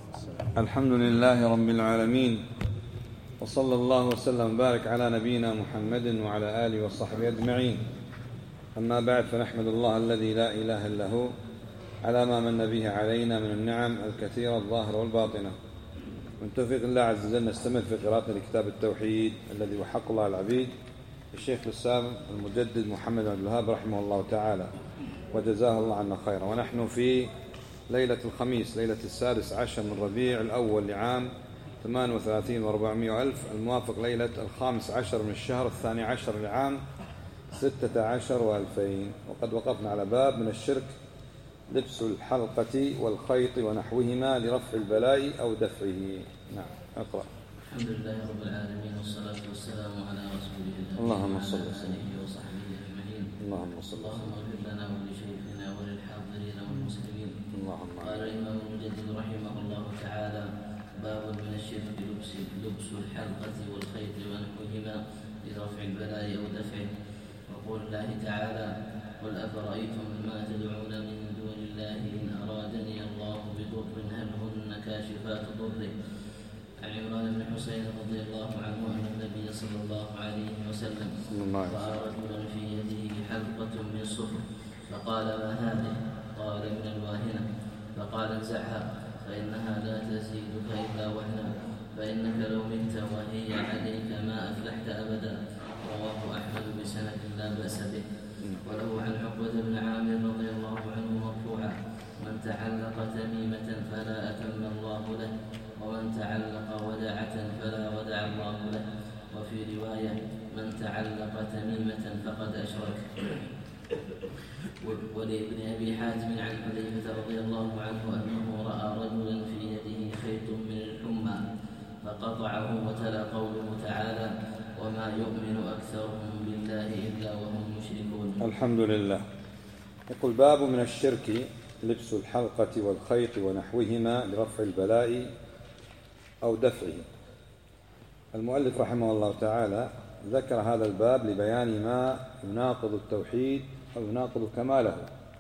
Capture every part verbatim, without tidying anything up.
الحمد لله رب العالمين، وصلى الله وسلم وبارك على نبينا محمد وعلى آله وصحبه أجمعين. أما بعد، فنحمد الله الذي لا إله إلا هو على ما من به علينا من النعم الكثيرة الظاهرة والباطنة. من توفيق الله عز وجل نستمر في قراءة لكتاب التوحيد الذي هو حق الله العبيد الشيخ الإسلام المجدد محمد بن عبد الوهاب رحمه الله تعالى، وجزاه الله عنا خيرا. ونحن في ليلة الخميس، ليلة السادس عشر من ربيع الأول لعام ثمان وثلاثين وأربعمائة ألف، الموافق ليلة الخامس عشر من الشهر الثاني عشر لعام ستة عشر وألفين. وقد وقفنا على باب من الشرك لبس الحلقة والخيط ونحوهما لرفع البلاء أو دفعه. نعم، اقرأ. الحمد لله رب العالمين، والصلاة والسلام على رسوله الله اللهم صل وعلى آله وصحبه أجمعين. اللهم صل اللهم اغفر لنا ولشيخنا وللحاضرين والمسلمين. اللهم قال الإمام المجدد رحمه الله تعالى: باب من الشرك لبس لبس الحلقة والخيط ونحوهما لرفع البلاء أو دفعه. وقول الله تعالى: قل أفرأيتم ما تدعون من دون الله إن أرادني الله بضر هل هن كاشفات ضره. عن عمران بن حسين رضي الله عنه أن النبي صلى الله عليه وسلم رأى رجلا في يده حلقة من صفر، فقال: ما هذه؟ قال: من الواهنة. فقال: انزعها فإنها لا تزيدك إلا وهنا، فإنك لو مت وهي عليك ما أفلحت أبدا. رواه أحمد بسند لا بأس به. وله عن عقبة بن عامر رضي الله عنه مرفوعا: من تعلق تميمة فلا أتم الله له، ومن تعلق ودعة فلا ودع الله له. وفي رواية: من تعلق تميمة فقد أشرك. ولابن أبي حاتم عن حذيفة رضي الله عنه أنه رأى رجلا في يده خيط من الحمى فقطعه، وتلا قوله تعالى: وما يؤمن أكثرهم بالله إلا وهم مشركون. الحمد لله. يقول: باب من الشرك لبس الحلقة والخيط ونحوهما لرفع البلاء أو دفعه. المؤلف رحمه الله تعالى ذكر هذا الباب لبيان ما يناقض التوحيد أو يناقض كماله،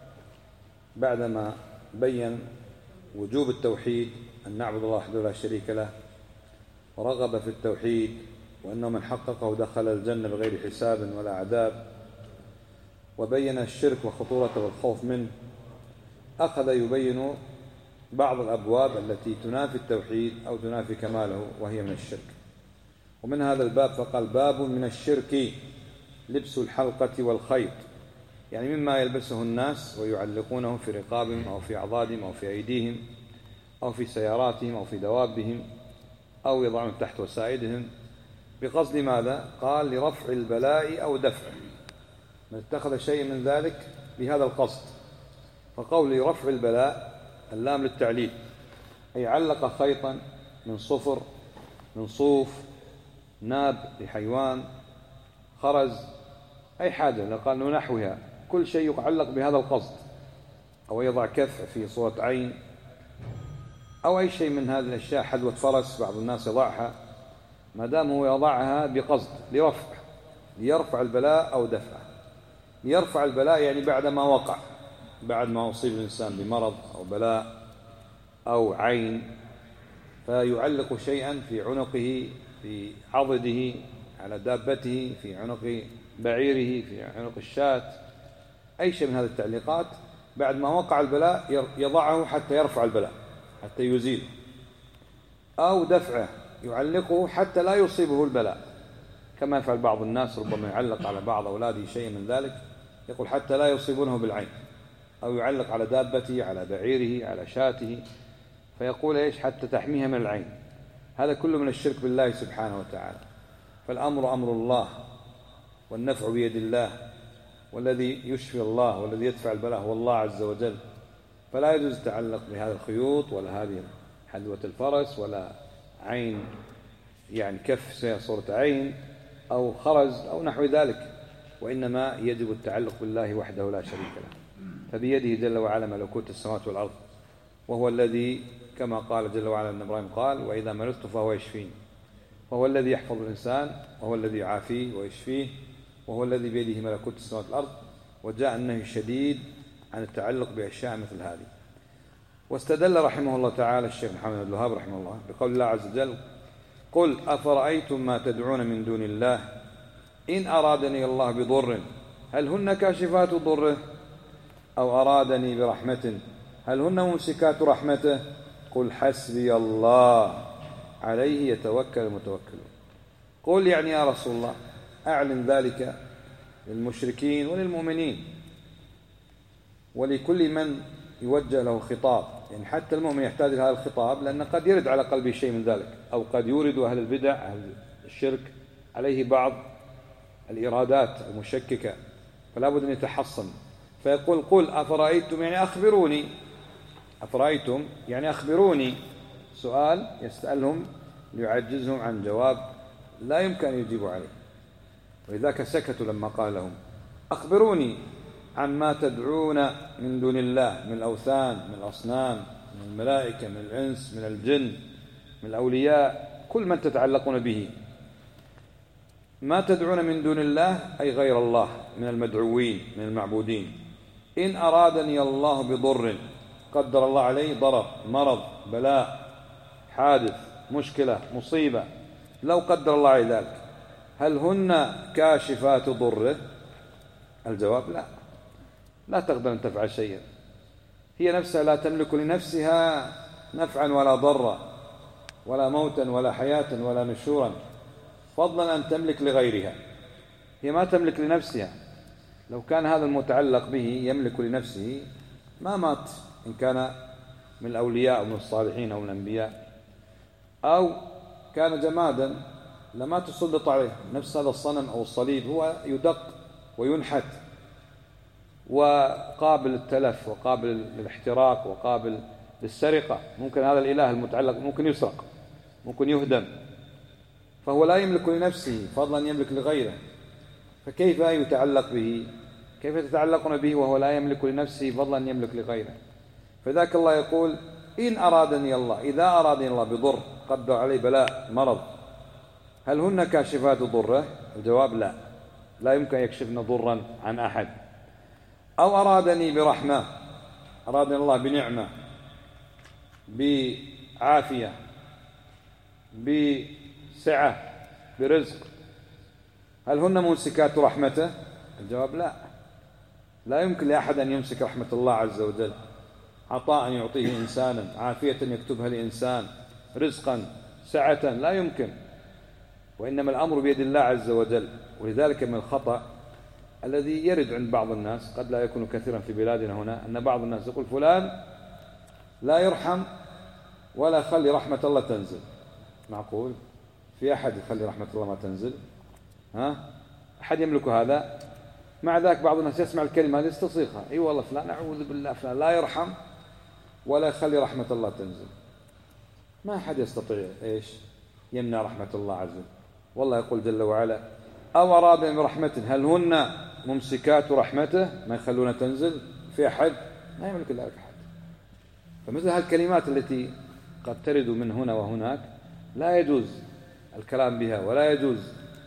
بعدما بين وجوب التوحيد أن نعبد الله وحده لا شريك له، ورغب في التوحيد وأنه من حققه دخل الجنة بغير حساب ولا عذاب، وبين الشرك وخطورته والخوف منه. أخذ يبين بعض الأبواب التي تنافي التوحيد أو تنافي كماله وهي من الشرك. ومن هذا الباب فقال: باب من الشرك لبس الحلقة والخيط، يعني مما يلبسه الناس ويعلقونه في رقابهم أو في أعضادهم أو في أيديهم أو في سياراتهم أو في دوابهم أو يضعون تحت وسائدهم، بقصد ماذا؟ قال: لرفع البلاء أو دفعه. من اتخذ شيء من ذلك بهذا القصد. فقول رفع البلاء اللام للتعليل، أي علق خيطا من صفر، من صوف، ناب لحيوان، خرز، أي حاجة، قال نحوها، كل شيء يعلق بهذا القصد، أو يضع كف في صورة عين، أو أي شيء من هذه الأشياء، حذوة فرس بعض الناس يضعها، ما دام هو يضعها بقصد لرفع، ليرفع البلاء أو دفعه. ليرفع البلاء يعني بعد ما وقع، بعد ما أصيب الإنسان بمرض أو بلاء أو عين، فيعلق شيئا في عنقه، في عضده، على دابته، في عنق بعيره، في عنق الشاة، أي شيء من هذه التعليقات بعد ما وقع البلاء يضعه حتى يرفع البلاء، حتى يزيله. أو دفعه، يعلقه حتى لا يصيبه البلاء، كما يفعل بعض الناس، ربما يعلق على بعض أولاده شيء من ذلك، يقول حتى لا يصيبونه بالعين، أو يعلق على دابته، على بعيره، على شاته، فيقول إيش؟ حتى تحميها من العين. هذا كله من الشرك بالله سبحانه وتعالى. فالأمر أمر الله، والنفع بيد الله، والذي يشفي الله والذي يدفع البلاء هو الله عز وجل. فلا يجوز التعلق بهذا الخيوط ولا هذه حذوة الفرس ولا عين، يعني كف صورة عين أو خرز أو نحو ذلك، وإنما يجب التعلق بالله وحده لا شريك له. فبيده جل وعلا ملكوت السماوات والأرض، وهو الذي كما قال جل وعلا أن إبراهيم قال: وإذا مرضت فهو يشفين. وهو الذي يحفظ الإنسان، وهو الذي يعافيه ويشفيه، وهو الذي بيده ملكوت السماوات والأرض. وجاء النهي الشديد عن التعلق بأشياء مثل هذه. واستدل رحمه الله تعالى الشيخ محمد بن الوهاب رحمه الله بقول الله عز وجل: قل أفرأيتم ما تدعون من دون الله إن أرادني الله بضر هل هن كاشفات ضره أو أرادني برحمة هل هن ممسكات رحمته قل حسبي الله عليه يتوكل المتوكلون. قل يعني يا رسول الله أعلن ذلك للمشركين وللمؤمنين ولكل من يوجه له خطاب، يعني حتى المؤمن يحتاج لهذا الخطاب، لأن قد يرد على قلبه شيء من ذلك، أو قد يورد أهل البدع أهل الشرك عليه بعض الإرادات المشككة، فلا بد أن يتحصن. فيقول: قل أفرأيتم يعني أخبروني، أفرأيتم يعني أخبروني، سؤال يسألهم ليعجزهم عن جواب لا يمكن أن يجيبوا عليه، ولذلك سكتوا لما قال لهم: أخبروني عما تدعون من دون الله من الأوثان، من الأصنام، من الملائكة، من الإنس، من الجن، من الأولياء، كل من تتعلقون به. ما تدعون من دون الله أي غير الله من المدعوين من المعبودين. إن أرادني الله بضر، قدر الله عليه ضرر، مرض، بلاء، حادث، مشكلة، مصيبة، لو قدر الله عليه ذلك، هل هن كاشفات ضره؟ الجواب: لا، لا تقدر أن تفعل شيئا، هي نفسها لا تملك لنفسها نفعا ولا ضرا ولا موتا ولا حياة ولا نشورا، فضلا أن تملك لغيرها. هي ما تملك لنفسها، لو كان هذا المتعلق به يملك لنفسه ما مات، إن كان من الأولياء أو من الصالحين أو من الأنبياء، أو كان جمادا لما تسلط عليه. نفس هذا الصنم أو الصليب هو يدق وينحت وقابل للتلف وقابل للاحتراق وقابل للسرقة، ممكن هذا الإله المتعلق ممكن يسرق، ممكن يهدم، فهو لا يملك لنفسه فضلا يملك لغيره، فكيف يتعلق به؟ كيف تتعلقون به وهو لا يملك لنفسه فضلا يملك لغيره؟ فذاك الله يقول: إن أرادني الله، إذا أرادني الله بضر، قدر عليه بلاء، مرض، هل هن كاشفات ضره؟ الجواب: لا، لا يمكن يكشفن ضرا عن أحد. أو أرادني برحمة، أرادني الله بنعمة، بعافية، بسعة، برزق، هل هن ممسكات رحمته؟ الجواب: لا، لا يمكن لأحد أن يمسك رحمة الله عز وجل، عطاء يعطيه إنسانا، عافية يكتبها لإنسان، رزقا، سعة، لا يمكن، وإنما الأمر بيد الله عز وجل. ولذلك من الخطأ الذي يرد عند بعض الناس، قد لا يكون كثيرا في بلادنا هنا، أن بعض الناس يقول: فلان لا يرحم ولا يخلي رحمة الله تنزل. معقول؟ في أحد يخلي رحمة الله ما تنزل؟ ها؟ أحد يملك هذا؟ مع ذلك بعض الناس يسمع الكلمة هذه يستصيغها: اي والله فلان أعوذ بالله فلان لا يرحم ولا يخلي رحمة الله تنزل. ما أحد يستطيع إيش يمنع رحمة الله عز وجل. والله يقول جل وعلا: أو أراد برحمة هل هن ممسكات رحمته، ما يخلون تنزل؟ في أحد؟ ما يملك ذلك أحد. فمثل هالكلمات التي قد ترد من هنا وهناك لا يجوز الكلام بها ولا يجوز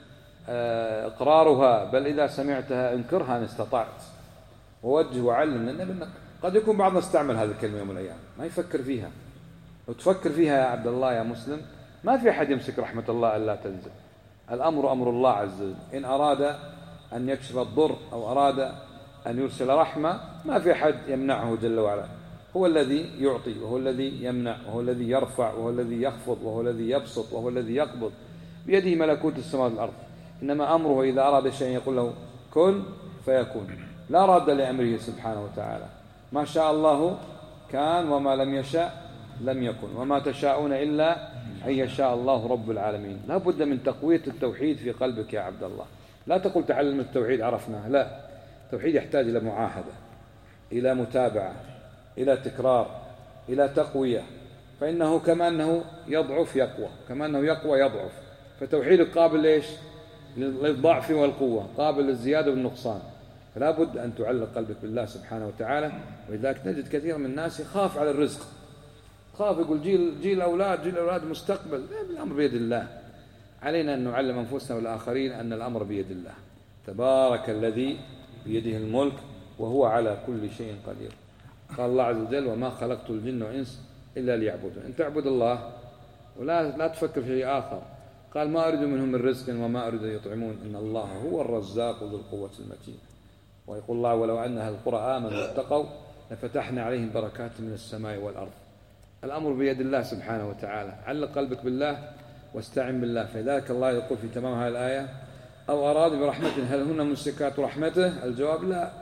إقرارها، بل إذا سمعتها انكرها إن استطعت، ووجه وعلم، لأن قد يكون بعضنا استعمل هذه الكلمة يوم من الأيام ما يفكر فيها. لو تفكر فيها يا عبد الله يا مسلم، ما في أحد يمسك رحمة الله ألا تنزل. الأمر أمر الله عز وجل، إن أراد أن يكشف الضر أو أراد أن يرسل رحمة ما في أحد يمنعه جل وعلا. هو الذي يعطي وهو الذي يمنع وهو الذي يرفع وهو الذي يخفض وهو الذي يبسط وهو الذي يقبض، بيده ملكوت السماوات والأرض. إنما أمره إذا أراد شيئا يقول له كن فيكون، لا راد لأمره سبحانه وتعالى. ما شاء الله كان وما لم يشاء لم يكن، وما تشاءون إلا أن يشاء الله رب العالمين. لا بد من تقوية التوحيد في قلبك يا عبد الله. لا تقول تعلم التوحيد عرفناه، لا، التوحيد يحتاج إلى معاهدة، إلى متابعة، إلى تكرار، إلى تقوية، فإنه كما أنه يضعف يقوى، كما أنه يقوى يضعف. فتوحيدك قابل إيش؟ للضعف والقوة، قابل للزيادة والنقصان. فلا بد أن تعلق قلبك بالله سبحانه وتعالى. ولذلك نجد كثير من الناس يخاف على الرزق، خاف يقول جيل جيل أولاد جيل أولاد مستقبل. الأمر بيد الله. علينا أن نعلم أنفسنا والآخرين أن الأمر بيد الله. تبارك الذي بيده الملك وهو على كل شيء قدير. قال الله عز وجل وما خلقت الجن والإنس إلا ليعبدون. أن تعبد الله ولا لا تفكر في شيء آخر. قال ما أريد منهم من رزق وما أريد أن يطعمون إن الله هو الرزاق ذو القوة المتين. ويقول الله ولو أن أهل القرى آمنوا واتقوا لفتحنا عليهم بركات من السماء والأرض. الأمر بيد الله سبحانه وتعالى. علق قلبك بالله واستعن بالله. فذلك الله يقول في تمام هذه الآية أو أراد برحمة هل هن ممسكات رحمته؟ الجواب لا.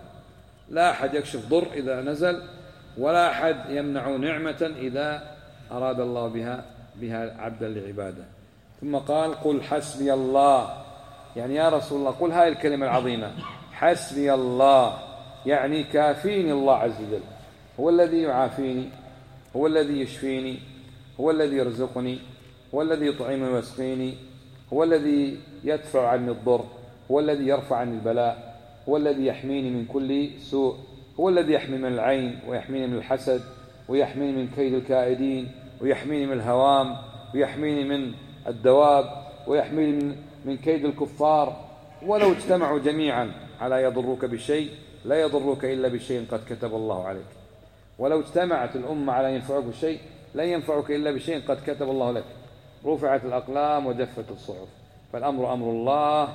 لا أحد يكشف ضر إذا نزل ولا أحد يمنع نعمة إذا أراد الله بها بها عبدا لعباده. ثم قال قل حسبي الله، يعني يا رسول الله قل هذه الكلمة العظيمة حسبي الله، يعني كافيني الله عز وجل، هو الذي يعافيني، هو الذي يشفيني، هو الذي يرزقني، هو الذي يطعمني ويسقيني، هو الذي يدفع عني الضر، هو الذي يرفع عني البلاء، هو الذي يحميني من كل سوء، هو الذي يحمي من العين ويحميني من الحسد ويحميني من كيد الكائدين ويحميني من الهوام ويحميني من الدواب ويحميني من, من كيد الكفار. ولو اجتمعوا جميعا على يضروك بشيء لا يضروك إلا بشيء قد كتب الله عليك، ولو اجتمعت الأمة على ينفعوك بشيء لا ينفعك إلا بشيء قد كتب الله لك. رفعت الأقلام وجفت الصحف. فالأمر أمر الله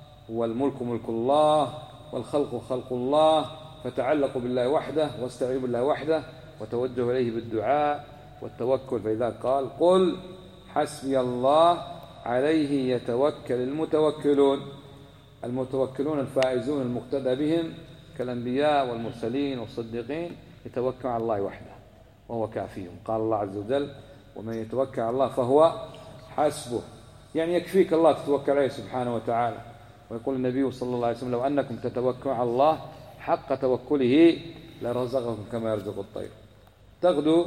والملك ملك الله والخلق خلق الله. فتعلقوا بالله وحده واستعينوا بالله وحده وتوجهوا إليه بالدعاء والتوكل. فإذا قال قل حسبي الله عليه يتوكل المتوكلون. المتوكلون الفائزون المقتدى بهم كالأنبياء والمرسلين والصديقين يتوكلون على الله وحده وهو كافيهم. قال الله عز وجل ومن يتوكل على الله فهو حسبه، يعني يكفيك الله تتوكل عليه سبحانه وتعالى. ويقول النبي صلى الله عليه وسلم لو أنكم تتوكلون على الله حق توكله لرزقكم كما يرزق الطير تغدو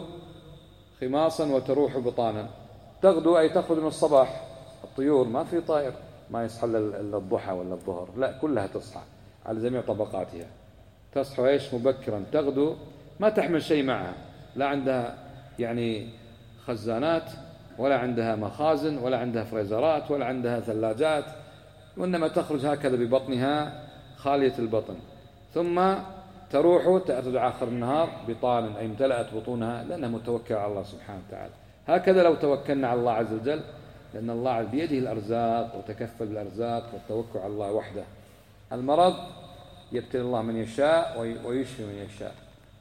خماصا وتروح بطانا. تغدو أي تخرج من الصباح. الطيور ما في طائر ما يصحى إلا الضحى ولا الظهر، لا كلها تصحى على جميع طبقاتها. تصحى إيش مبكرا تغدو ما تحمل شيء معها، لا عندها يعني خزانات ولا عندها مخازن ولا عندها فريزرات ولا عندها ثلاجات، وإنما تخرج هكذا ببطنها خالية البطن. ثم تروح ترجع آخر النهار بطانا أي امتلأت بطونها لأنها متوكلة على الله سبحانه وتعالى. هكذا لو توكلنا على الله عز وجل، لأن الله بيده الأرزاق وتكفل بالأرزاق والتوكل على الله وحده. المرض يبتلي الله من يشاء ويشفي من يشاء.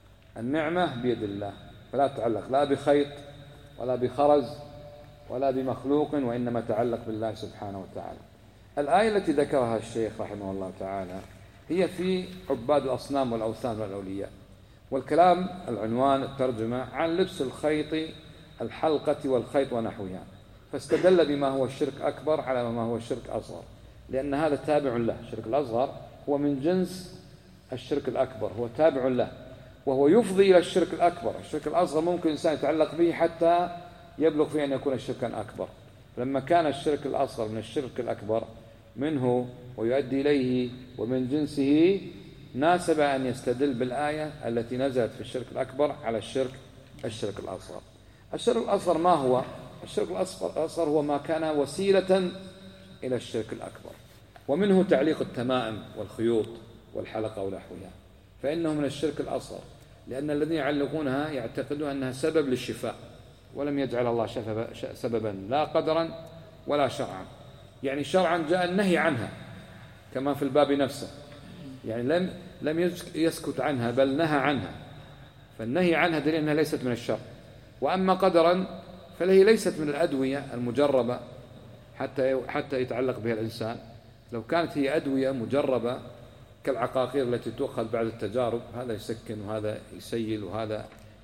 النعمة بيد الله فلا تعلق لا بخيط ولا بخرز ولا بمخلوق، وإنما تعلق بالله سبحانه وتعالى. الآية التي ذكرها الشيخ رحمه الله تعالى هي في عباد الأصنام والأوثان والأولياء، والكلام العنوان الترجمة عن لبس الخيط الحلقة والخيط ونحوها. فاستدل بما هو الشرك أكبر على ما هو الشرك أصغر، لأن هذا تابع له. الشرك الأصغر هو من جنس الشرك الأكبر، هو تابع له وهو يفضي إلى الشرك الأكبر. الشرك الأصغر ممكن إنسان يتعلق به حتى يبلغ فيه أن يكون شركا أكبر. لما كان الشرك الأصغر من الشرك الأكبر منه ويؤدي إليه ومن جنسه ناسب أن يستدل بالآية التي نزلت في الشرك الأكبر على الشرك الشرك الأصغر. الشرك الأصغر ما هو؟ الشرك الأصغر هو ما كان وسيلة إلى الشرك الأكبر، ومنه تعليق التمائم والخيوط والحلقة ونحوها، فإنه من الشرك الأصغر، لأن الذين يعلقونها يعتقدون أنها سبب للشفاء، ولم يجعل الله سببا لا قدرا ولا شرعا. يعني شرعا جاء النهي عنها كما في الباب نفسه، يعني لم لم يسكت عنها بل نهى عنها، فالنهي عنها دليل أنها ليست من الشر. وأما قدرا فهي ليست من الأدوية المجربة حتى حتى يتعلق بها الإنسان. لو كانت هي أدوية مجربة كالعقاقير التي تؤخذ بعد التجارب، هذا يسكن وهذا يسيل وهذا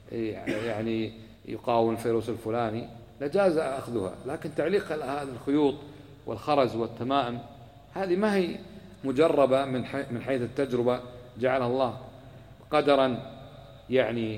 يعني يقاوم الفيروس الفلاني، لجاز أخذها. لكن تعليق هذا الخيوط والخرز والتمائم هذه ما هي مجربة من من حيث التجربة، جعلها الله قدرا يعني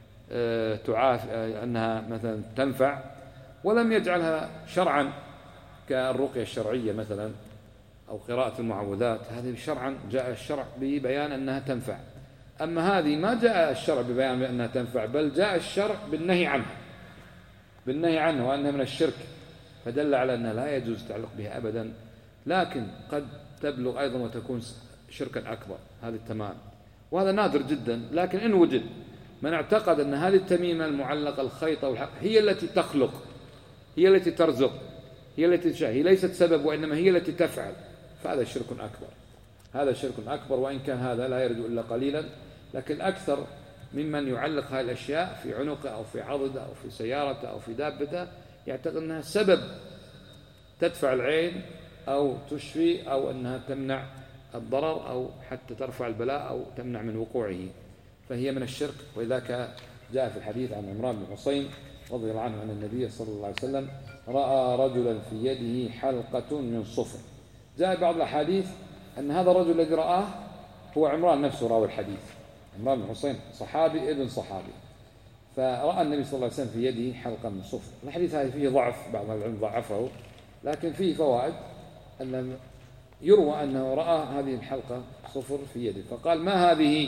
تعاف أنها مثلا تنفع، ولم يجعلها شرعا كالرقية الشرعية مثلا أو قراءة المعوذات. هذه شرعا جاء الشرع ببيان أنها تنفع. أما هذه ما جاء الشرع ببيان بأنها تنفع، بل جاء الشرع بالنهي عنها بالنهي عنه وأنها من الشرك، فدل على أنها لا يجوز التعلق بها أبدا. لكن قد تبلغ أيضا وتكون شركا أكبر، هذا التمام، وهذا نادر جدا. لكن إن وجد من اعتقد أن هذه التميمة المعلقة الخيط أو هي التي تخلق، هي التي ترزق، هي التي تشاء، هي ليست سبب وإنما هي التي تفعل، فهذا شرك أكبر. هذا شرك أكبر، وإن كان هذا لا يرد إلا قليلا، لكن أكثر ممن يعلق هذه الأشياء في عنقه أو في عضده أو في سيارته أو في دابته يعتقد أنها سبب تدفع العين أو تشفي أو أنها تمنع الضرر أو حتى ترفع البلاء أو تمنع من وقوعه، فهي من الشرك. ولذلك جاء في الحديث عن عمران بن حصين رضي الله عنه أن النبي صلى الله عليه وسلم رأى رجلا في يده حلقة من صفر. جاء بعض الأحاديث أن هذا الرجل الذي رآه هو عمران نفسه راوي الحديث، عمران بن حصين صحابي ابن صحابي، فرأى النبي صلى الله عليه وسلم في يده حلقة من صفر. الحديث هذا فيه ضعف، بعض العلماء ضعفه، لكن فيه فوائد. أن يروى أنه رأى هذه الحلقة صفر في يده، فقال ما هذه؟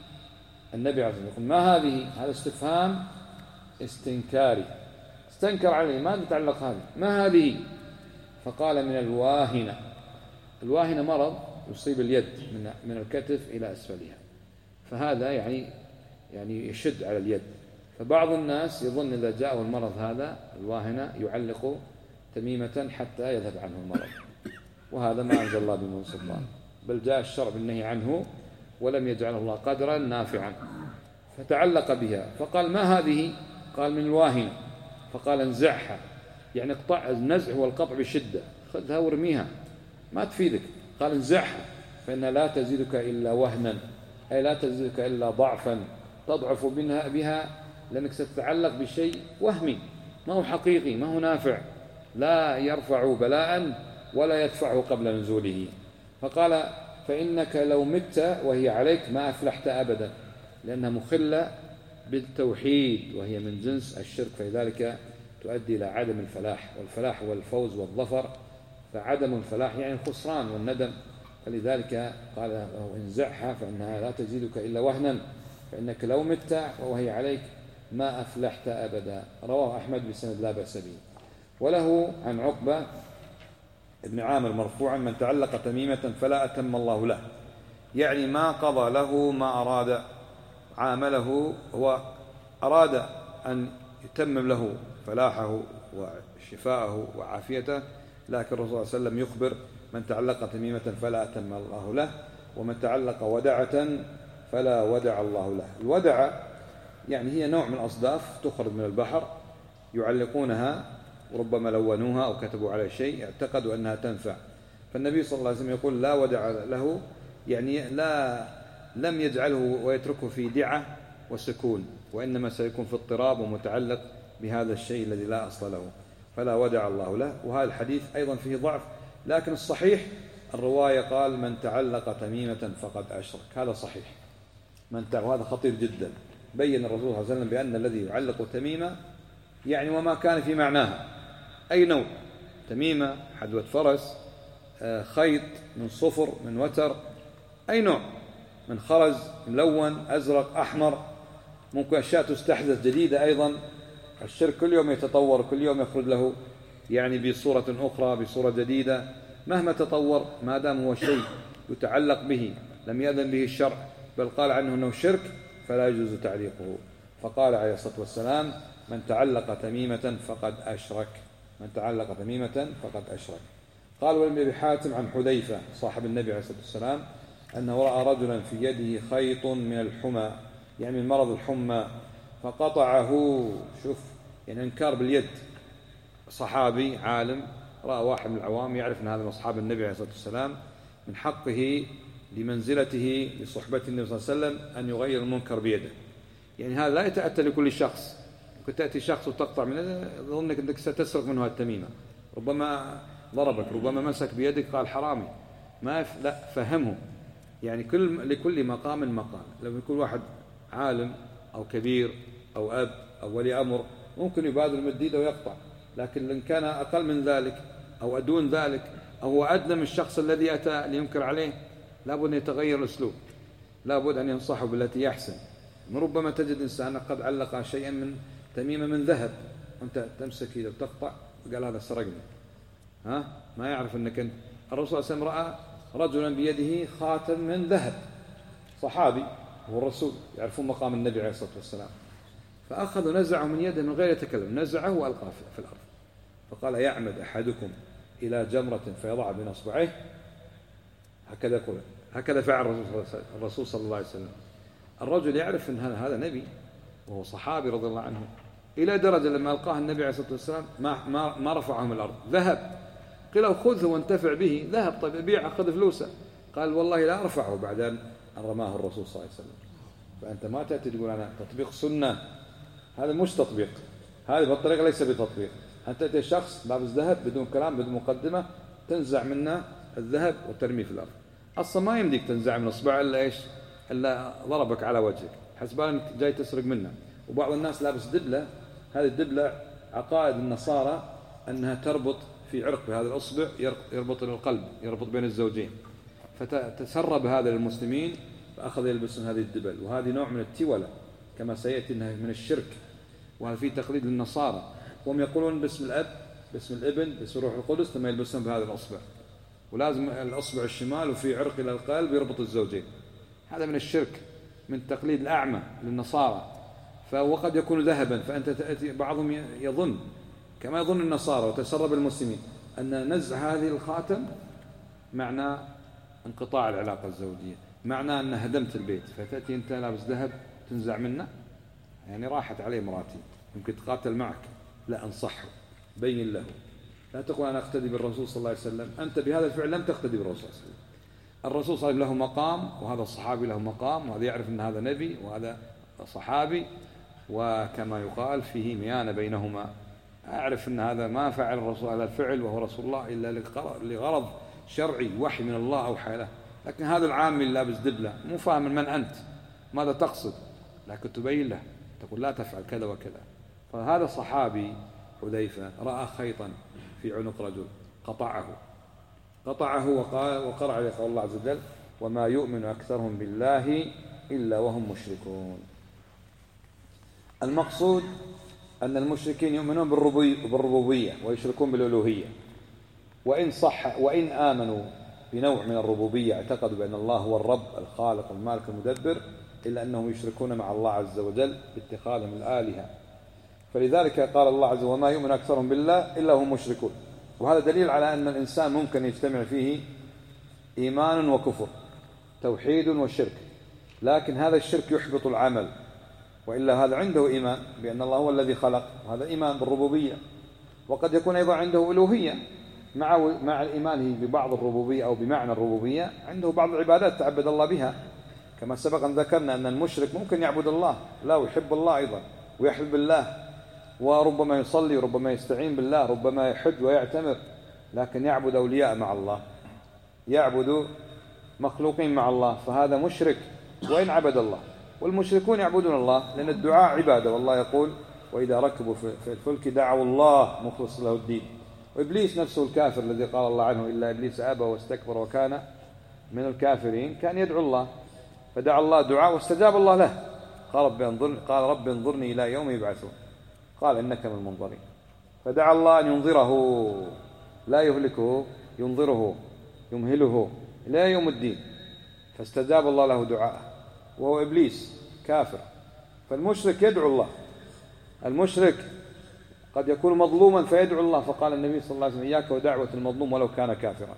النبي عليه الصلاة والسلام يقول ما هذه؟ هذا استفهام استنكاري، استنكر عليه، ما تتعلق هذه، ما هذه؟ فقال من الواهنة. الواهنة مرض يصيب اليد من من الكتف إلى أسفلها، فهذا يعني يعني يشد على اليد. فبعض الناس يظن إذا جاءه المرض هذا الواهنة يعلق تميمة حتى يذهب عنه المرض، وهذا ما أنزل الله به من سلطان، بل جاء الشرع بالنهي عنه ولم يجعله الله قدرا نافعا، فتعلق بها. فقال ما هذه؟ قال من الواهنة. فقال انزعها، يعني اقطع، النزع والقطع بشدة، خذها وارميها ما تفيدك. قال انزعها فإنها لا تزيدك إلا وهنا، أي لا تزيدك إلا ضعفا، تضعف بها, بها لأنك ستتعلق بشيء وهمي ما هو حقيقي، ما هو نافع، لا يرفع بلاء ولا يدفعه قبل نزوله. فقال فإنك لو مت وهي عليك ما أفلحت أبدا، لأنها مخلة بالتوحيد وهي من جنس الشرك، فلذلك تؤدي إلى عدم الفلاح، والفلاح هو الفوز والظفر، فعدم الفلاح يعني الخسران والندم. فلذلك قال له انزعها فإنها لا تزيدك إلا وهنا، فإنك لو مت وهي عليك ما أفلحت أبدا. رواه أحمد بسند لا بأس به. وله عن عقبة ابن عامر مرفوعا من تعلق تميمة فلا أتم الله له، يعني ما قضى له ما أراد، عامله هو أراد أن يتمم له فلاحه وشفاءه وعافيته، لكن الرسول صلى الله عليه وسلم يخبر من تعلق تميمة فلا أتم الله له، ومن تعلق ودعة فلا ودع الله له. الودعة يعني هي نوع من الأصداف تخرج من البحر، يعلقونها وربما لونوها أو كتبوا على شيء اعتقدوا أنها تنفع. فالنبي صلى الله عليه وسلم يقول لا ودع له، يعني لا لم يجعله ويتركه في دعة وسكون، وإنما سيكون في اضطراب ومتعلق بهذا الشيء الذي لا أصل له، فلا ودع الله له. وهذا الحديث أيضا فيه ضعف، لكن الصحيح الرواية قال من تعلق تميمة فقد أشرك، هذا صحيح. من تعلق، وهذا خطير جدا. بين الرسول صلى الله عليه وسلم بأن الذي يعلق تميمة يعني وما كان في معناها، أي نوع تميمة، حدوة فرس، خيط من صفر من وتر، أي نوع من خرز ملون أزرق أحمر، ممكن أشياء تستحدث جديدة. أيضا الشرك كل يوم يتطور، كل يوم يخرج له يعني بصورة أخرى، بصورة جديدة، مهما تطور ما دام هو شيء يتعلق به لم يأذن به الشرع بل قال عنه أنه شرك فلا يجوز تعليقه. فقال عليه الصلاة والسلام من تعلق تميمة فقد أشرك، من تعلق تميمة فقد أشرك. قال ولم أبي حاتم عن حذيفة صاحب النبي عليه الصلاة والسلام أنه رأى رجلا في يده خيط من الحمى، يعني من مرض الحمى، فقطعه. شوف يعني انكار باليد، صحابي عالم رأى واحد من العوام يعرف أن هذا من أصحاب النبي عليه الصلاة والسلام، من حقه لمنزلته لصحبة النبي صلى الله عليه وسلم أن يغير المنكر بيده. يعني هذا لا يتأتى لكل شخص، ممكن تأتي شخص وتقطع من يده ظنك أنك ستسرق منه التميمة، ربما ضربك، ربما مسك بيدك قال حرامي، ما ف... لا فهمه. يعني كل لكل مقام مقام. لو يكون واحد عالم أو كبير أو أب أو ولي أمر ممكن يبادر المديدة ويقطع، لكن إن كان أقل من ذلك أو أدون ذلك أو هو أدنى من الشخص الذي أتى لينكر عليه لابد أن يتغير الأسلوب، لابد أن ينصحه بالتي يحسن. ربما تجد إنسان قد علق شيئا من تميمة من ذهب وأنت تمسك إذا تقطع قال هذا سرقني، ها ما يعرف أنك أنت. الرسول صلى الله عليه وسلم رأى رجلا بيده خاتم من ذهب، صحابي هو الرسول، يعرفون مقام النبي عليه الصلاة والسلام. فأخذوا نزعه من يده من غير يتكلم، نزعه وألقاه في الأرض. فقال يعمد أحدكم إلى جمرة فيضع بين أصبعيه، هكذا يقول، هكذا فعل الرسول صلى الله عليه وسلم. الرجل يعرف أن هذا نبي وهو صحابي رضي الله عنه، إلى درجة لما ألقاه النبي عليه الصلاة والسلام ما ما ما رفعه من الأرض، ذهب. قيل خذه وانتفع به، ذهب. طيب ابيعه خذ فلوسه. قال والله لا أرفعه بعد أن رماه الرسول صلى الله عليه وسلم. فأنت ما تأتي تقول أنا تطبيق سنة، هذا مش تطبيق، هذه بالطريقة ليس بتطبيق. أنت تأتي شخص لابس ذهب بدون كلام بدون مقدمة، تنزع منه الذهب وترميه في الأرض. أصلا ما يمديك تنزع من إصبع إلا إيش؟ إلا ضربك على وجهك، حسب أنك جاي تسرق منه. وبعض الناس لابس دبلة، هذه الدبلة عقائد النصارى أنها تربط في عرق بهذا الأصبع، يربط القلب، يربط بين الزوجين. فتسرب هذا للمسلمين فأخذ يلبسون هذه الدبل، وهذه نوع من التولة كما سيأتي أنها من الشرك، وهذا فيه تقليد للنصارى. وهم يقولون باسم الأب، باسم الابن، باسم الروح القدس، ثم يلبسون بهذا الأصبع، ولازم الأصبع الشمال وفي عرق إلى القلب يربط الزوجين. هذا من الشرك، من تقليد الأعمى للنصارى. فوقد يكون ذهبا، فأنت تأتي بعضهم يظن كما يظن النصارى وتسرب المسلمين أن نزع هذه الخاتم معنى انقطاع العلاقة الزوجية، معنى أن هدمت البيت. فتأتي أنت لابس ذهب تنزع منه، يعني راحت عليه مراتي، يمكن تقاتل معك. لا، انصحه، بين له، لا تقول أنا أقتدي بالرسول صلى الله عليه وسلم. أنت بهذا الفعل لم تقتدي بالرسول صلى الله عليه وسلم. الرسول صلى الله عليه وسلم له مقام، وهذا الصحابي له مقام، وهذا يعرف أن هذا نبي وهذا صحابي، وكما يقال فيه ميانة بينهما. أعرف أن هذا ما فعل الرسول هذا الفعل وهو رسول الله إلا لغرض شرعي، وحي من الله أوحى له. لكن هذا العامل اللي لابس دبلة مو فاهم من أنت، ماذا تقصد، لكن تبين له، تقول لا تفعل كذا وكذا. فهذا صحابي حذيفة رأى خيطا في عنق رجل، قطعه قطعه وقال وقرأ عليه قول الله عز وجل وما يؤمن أكثرهم بالله إلا وهم مشركون. المقصود أن المشركين يؤمنون بالربوبية ويشركون بالألوهية، وإن صح وإن آمنوا بنوع من الربوبية، اعتقدوا بأن الله هو الرب الخالق المالك المدبر، إلا أنهم يشركون مع الله عز وجل باتخاذهم الآلهة. فلذلك قال الله عز وجل وما يؤمن أكثرهم بالله إلا هم مشركون. وهذا دليل على أن الإنسان ممكن يجتمع فيه إيمان وكفر، توحيد وشرك، لكن هذا الشرك يحبط العمل، وإلا هذا عنده إيمان بأن الله هو الذي خلق، هذا إيمان بالربوبية. وقد يكون أيضا عنده ألوهية مع مع إيمانه ببعض الربوبية أو بمعنى الربوبية، عنده بعض العبادات تعبد الله بها، كما سبق أن ذكرنا أن المشرك ممكن يعبد الله لا ويحب الله أيضا ويحب بالله، وربما يصلي وربما يستعين بالله، ربما يحج ويعتمر، لكن يعبد أولياء مع الله، يعبد مخلوقين مع الله، فهذا مشرك وإن عبد الله. والمشركون يعبدون الله لأن الدعاء عبادة، والله يقول وإذا ركبوا في الفلك دعوا الله مخلص له الدين. وإبليس نفسه الكافر الذي قال الله عنه إلا إبليس أبى واستكبر وكان من الكافرين، كان يدعو الله، فدعا الله دعاء واستجاب الله له. قال رب انظرني قال رب انظرني إلى يوم يبعثون، قال إنك من المنظرين. فدعا الله أن ينظره، لا يهلكه، ينظره يمهله إلى يوم الدين، فاستجاب الله له دعاءه، وهو إبليس كافر. فالمشرك يدعو الله، المشرك قد يكون مظلوما فيدعو الله، فقال النبي صلى الله عليه وسلم إياك ودعوة المظلوم ولو كان كافرا.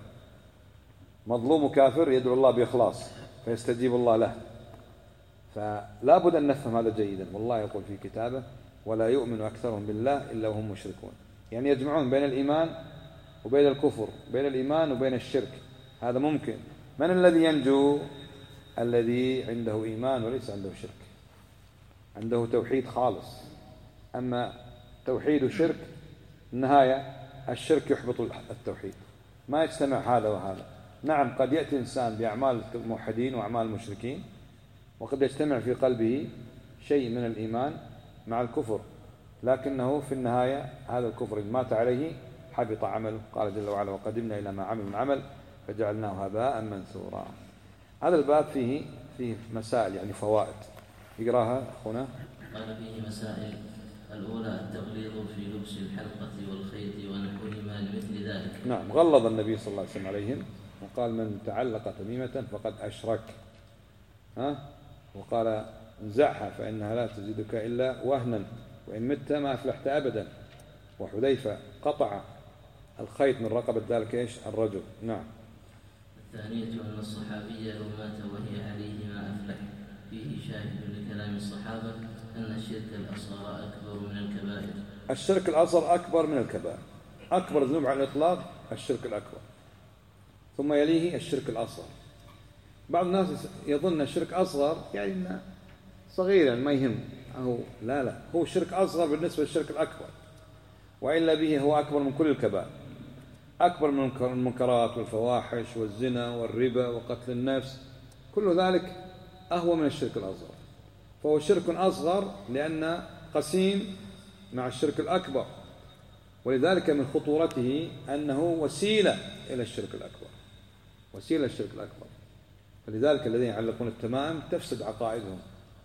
مظلوم كافر يدعو الله بإخلاص فيستجيب الله له. فلا بد أن نفهم هذا جيدا. والله يقول في كتابه ولا يؤمن أكثرهم بالله إلا وهم مشركون، يعني يجمعون بين الإيمان وبين الكفر، بين الإيمان وبين الشرك. هذا ممكن. من الذي ينجو؟ الذي عنده إيمان وليس عنده شرك، عنده توحيد خالص. أما توحيد وشرك النهاية الشرك يحبط التوحيد، ما يجتمع هذا وهذا. نعم قد يأتي إنسان بأعمال الموحدين وأعمال المشركين، وقد يجتمع في قلبه شيء من الإيمان مع الكفر، لكنه في النهاية هذا الكفر إن مات عليه حبط عمله. قال جل وعلا وقدمنا إلى ما عمل من عمل فجعلناه هباء منثورا. هذا الباب فيه فيه مسائل، يعني فوائد، يقراها أخونا. قال فيه مسائل. الأولى التغليظ في لبس الحلقة والخيط ونحوهما لمثل ذلك. نعم، غلظ النبي صلى الله عليه وسلم عليهم وقال من تعلق تميمة فقد أشرك. ها وقال انزعها فإنها لا تزيدك إلا وهنا وإن مت ما أفلحت أبدا. وحذيفة قطع الخيط من رقبة ذلك إيش الرجل. نعم. الثانية أن الصحابي لو مات وهي عليه ما أفلح، فيه شاهد لكلام الصحابة أن الشرك الأصغر أكبر من الكبائر. الشرك الأصغر أكبر من الكبائر، أكبر الذنوب على الإطلاق الشرك الأكبر، ثم يليه الشرك الأصغر. بعض الناس يظن الشرك أصغر يعني إنه صغيرا ما يهم، أو لا لا هو شرك أصغر بالنسبة للشرك الأكبر، وإلا به هو أكبر من كل الكبائر، أكبر من المنكرات والفواحش والزنا والربا وقتل النفس، كل ذلك أهوى من الشرك الأصغر. فهو شرك أصغر لأن قسيم مع الشرك الأكبر، ولذلك من خطورته أنه وسيلة إلى الشرك الأكبر، وسيلة الشرك الأكبر. فلذلك الذين يعلقون التمائم تفسد عقائدهم،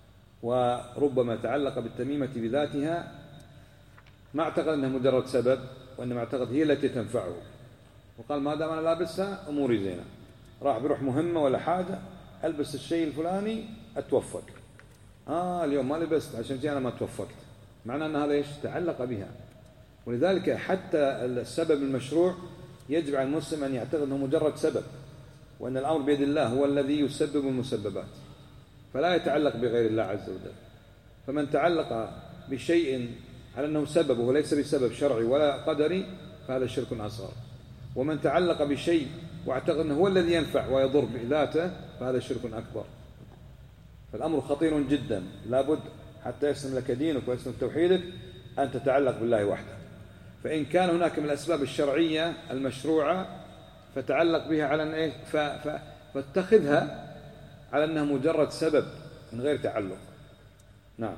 وربما تعلق بالتميمة بذاتها ما اعتقد أنها مجرد سبب، وإنما اعتقد هي التي تنفعه، وقال ما دام أنا لابسها أموري زينة، راح بروح مهمة ولا حاجة ألبس الشيء الفلاني أتوفق، آه اليوم ما لبست عشان أنا ما توفقت، معنى أن هذا إيش تعلق بها. ولذلك حتى السبب المشروع يجب على المسلم أن يعتقد أنه مجرد سبب، وأن الأمر بيد الله، هو الذي يسبب المسببات، فلا يتعلق بغير الله عز وجل. فمن تعلق بشيء على أنه سبب وليس بسبب شرعي ولا قدري فهذا شرك أصغر، ومن تعلق بشيء واعتقد أنه هو الذي ينفع ويضر بذاته فهذا شرك أكبر. فالأمر خطير جدا، لابد حتى يسلم لك دينك ويسلم توحيدك أن تتعلق بالله وحده. فإن كان هناك من الأسباب الشرعية المشروعة فتعلق بها على إيه، فاتخذها على أنها مجرد سبب من غير تعلق. نعم.